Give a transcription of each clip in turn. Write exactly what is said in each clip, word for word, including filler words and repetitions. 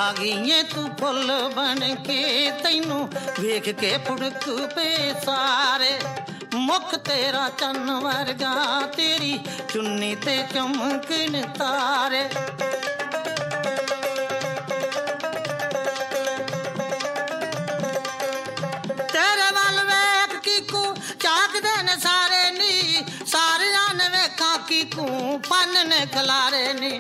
आ गई तू फुल बन के तैनू वेख के फुड़क पे सारे मुख तेरा चन्न वर्गा तेरी चुन्नी ते चमकन तारे तेरे वाल वेख की को चाक देन सारे नी सारे जान वेखा की को पन ने खलारे नी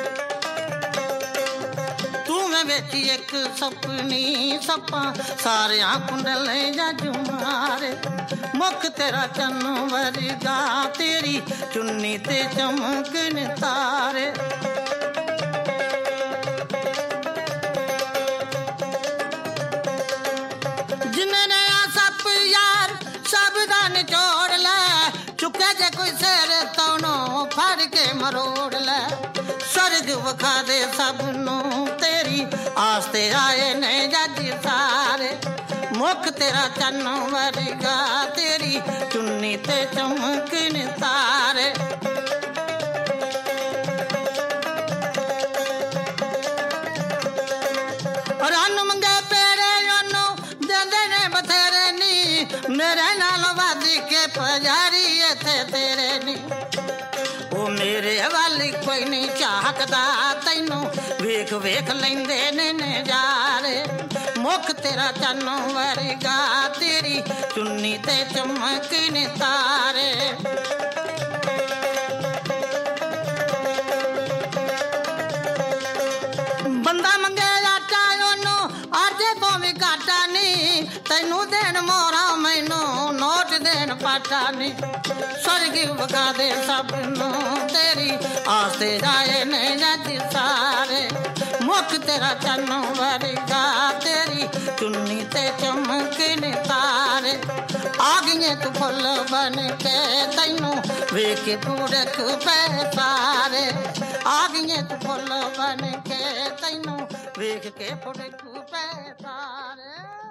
बेटी एक सपनी सपा सारे कुंडल जज मारे मुख तेरा चन्न वर्गा तेरी चुन्नी ते चमकन तारे जिन्ने सप यार सब दा निचोड़ ले चुके जे कोई सिर तौनो फड़ के मरोड़ ले स्वर्ग वखा दे सबनों तेरी आस्ते आए ने जज सारे मुख तेरा चन्न वर्गा तेरी चुन्नी ते चमकन तारे रन मंगे पेरे ओनू देंदे ने बथेरे नी मेरे नाल वादी के पुजारी इत्थे तेरे नी ओ मेरे वाली कोई नहीं चाहकदा तैनू वेख वेख लेंदे ने नजारे मुख तेरा चन्न वर्गा तेरी चुन्नी ते चमकन तारे बंदा मंगे आटा ओनू आटे तो भी घाटा नहीं तैनू देन मोरा मैनू नोट देन पाटा नहीं स्वर्ग वखा दे सबनों तेरी आस्ते जाए ने जज सारे मुख तेरा चन्न वर्गा तेरी चुन्नी ते चमकन तारे आ गई तू फुल बन के तैनू वेख के फुड़क पे सारे आ गई तू फुल बन के तैनू वेख के फुड़क पे सारे